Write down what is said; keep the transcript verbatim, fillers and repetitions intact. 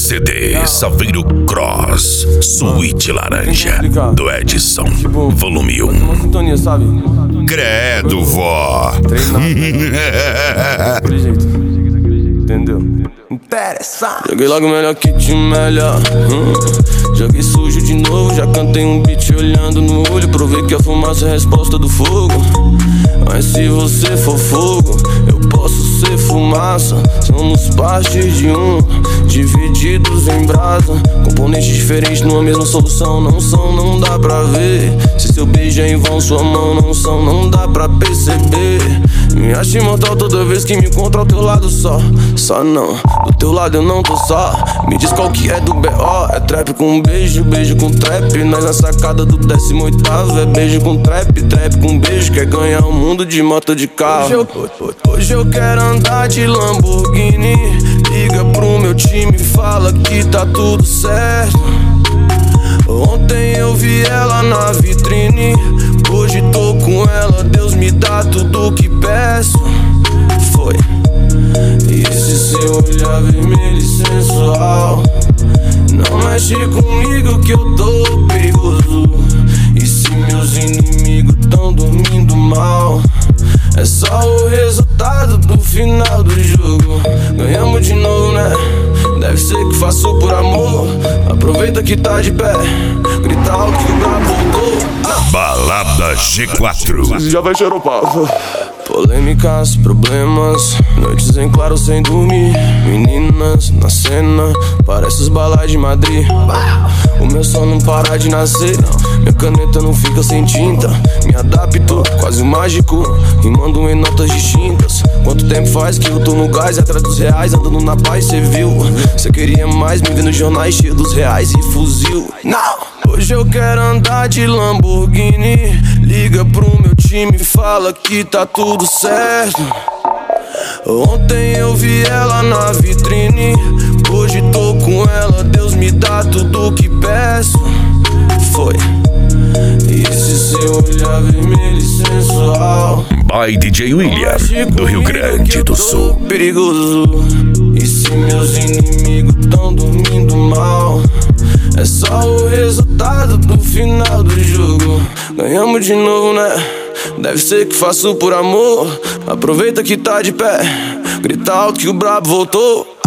C D Saveiro Cross, Suíte Laranja, do Edson, volume um. Credo, vó. Entendeu? Interessante. Joguei logo melhor que te melhor. hum. Joguei sujo de novo, já cantei um beat olhando no olho. Provei que a fumaça é a resposta do fogo. Mas se você for fogo, eu posso ser fumaça. Somos parte de um, divididos em brasa. Componentes diferentes numa mesma solução. Não são, não dá pra ver. Se seu beijo é em vão, sua mão não são, não dá pra perceber. Me acho imortal toda vez que me encontro ao teu lado só. Só não, do teu lado eu não tô só. Me diz qual que é do B O. É trap com beijo, beijo com trap. Nós na sacada do décimo oitavo. É beijo com trap, trap com beijo. Quer ganhar o mundo de moto de carro. Hoje eu, hoje eu quero andar de Lamborghini. Liga pro meu time e fala que tá tudo certo. Ontem eu vi ela na vitrine, hoje tô com ela. Deus me dá tudo que peço. Foi. E esse seu olhar vermelho e sensual, não mexe comigo que eu tô perigoso. E se meus inimigos tão dormindo mal, é só o resultado do final do jogo. Ganhamos de novo, né? Deve ser que faço por amor. Aproveita que tá de pé, grita alto que o brabo voltou. Balada G quatro. Você já vai xeropar. Polêmicas, problemas, noites em claro sem dormir. Meninas na cena, parece os balais de Madrid. O meu som não para de nascer, minha caneta não fica sem tinta. Me adapto, quase um mágico, rimando em notas distintas. Quanto tempo faz que eu tô no gás, atrás dos reais, andando na paz, cê viu? Cê queria mais, me vê nos jornais cheio dos reais e fuzil. Não! Hoje eu quero andar de Lamborghini. Liga pro meu time e fala que tá tudo certo. Ontem eu vi ela na vitrine, hoje tô com ela. Deus me dá tudo que peço. Foi. E esse seu olhar vermelho e sensual, by D J William, do Rio Grande do Sul. Perigoso. E se meus inimigos tão dormindo mal, é só o resultado do final do jogo. Ganhamos de novo, né? Deve ser que faço por amor. Aproveita que tá de pé, grita alto que o brabo voltou.